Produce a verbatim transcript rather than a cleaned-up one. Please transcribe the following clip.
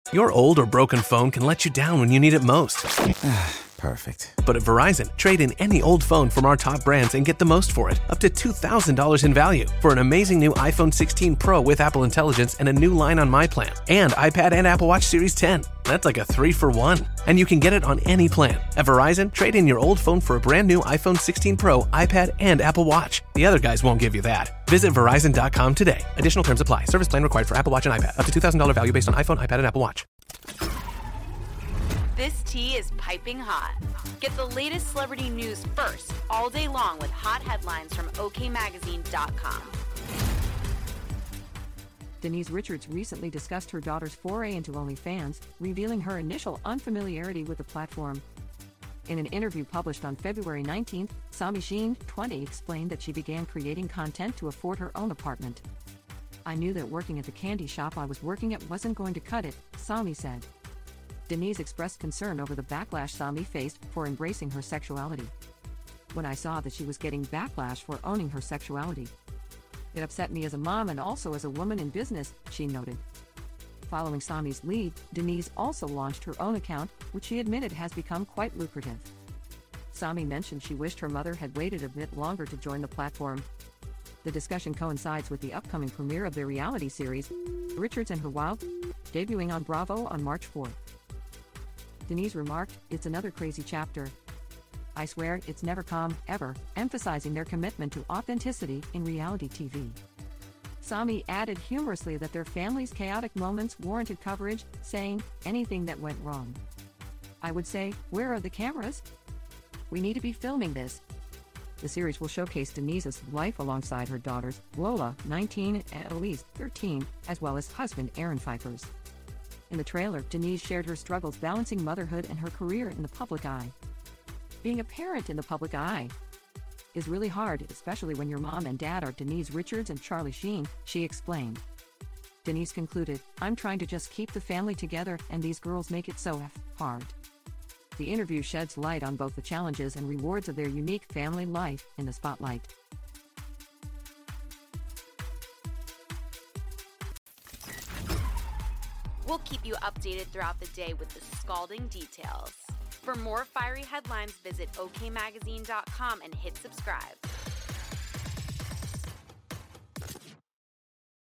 Your old or broken phone can let you down when you need it most. Perfect. But at Verizon, trade in any old phone from our top brands and get the most for it, up to two thousand dollars in value, for an amazing new iPhone sixteen Pro with Apple Intelligence and a new line on My Plan, and iPad and Apple Watch Series ten. That's like a three for one. And you can get it on any plan. At Verizon, trade in your old phone for a brand new iPhone sixteen Pro, iPad, and Apple Watch. The other guys won't give you that. Visit Verizon dot com today. Additional terms apply. Service plan required for Apple Watch and iPad. Up to two thousand dollars value based on iPhone, iPad, and Apple Watch. This tea is piping hot. Get the latest celebrity news first, all day long with hot headlines from O K magazine dot com. Denise Richards recently discussed her daughter's foray into OnlyFans, revealing her initial unfamiliarity with the platform. In an interview published on February nineteenth, Sami Sheen, twenty, explained that she began creating content to afford her own apartment. "I knew that working at the candy shop I was working at wasn't going to cut it," Sami said. Denise expressed concern over the backlash Sami faced for embracing her sexuality. "When I saw that she was getting backlash for owning her sexuality, it upset me as a mom and also as a woman in business," she noted. Following Sami's lead, Denise also launched her own account, which she admitted has become quite lucrative. Sami mentioned she wished her mother had waited a bit longer to join the platform. The discussion coincides with the upcoming premiere of their reality series, Richards and Her Wild, debuting on Bravo on March fourth. Denise remarked, "It's another crazy chapter. I swear it's never calm, ever," emphasizing their commitment to authenticity in reality T V. Sami added humorously that their family's chaotic moments warranted coverage, saying, "Anything that went wrong, I would say, where are the cameras? We need to be filming this." The series will showcase Denise's life alongside her daughters, Lola, nineteen, and Elise, thirteen, as well as husband Aaron Pfeiffer's. In the trailer, Denise shared her struggles balancing motherhood and her career in the public eye. "Being a parent in the public eye is really hard, especially when your mom and dad are Denise Richards and Charlie Sheen," she explained. Denise concluded, "I'm trying to just keep the family together, and these girls make it so f- hard." The interview sheds light on both the challenges and rewards of their unique family life in the spotlight. We'll keep you updated throughout the day with the scalding details. For more fiery headlines, visit O K magazine dot com and hit subscribe.